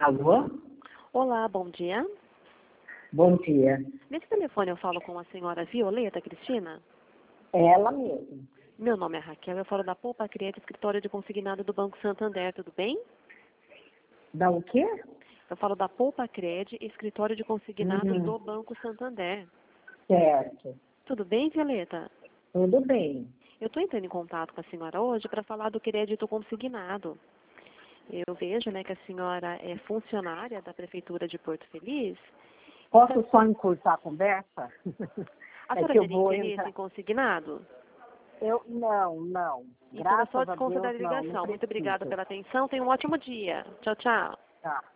Alô? Olá, bom dia. Bom dia. Nesse telefone eu falo com a senhora Violeta Cristina. É ela mesmo. Meu nome é Raquel, eu falo da Poupa Criança, escritório de consignado do Banco Santander, tudo bem? Da o quê? Eu falo da Poupa Cred, escritório de consignados Uhum. do Banco Santander. Certo. Tudo bem, Violeta? Tudo bem. Eu estou entrando em contato com a senhora hoje para falar do crédito consignado. Eu vejo, né, que a senhora é funcionária da Prefeitura de Porto Feliz. Posso só encurtar a conversa? A É senhora que eu teria vou interesse entrar. em consignado? Não. Então é só Graças a disconta da Deus, não ligação. Muito obrigada preciso. pela atenção. Tenha um ótimo dia. Tchau, tchau. Tá.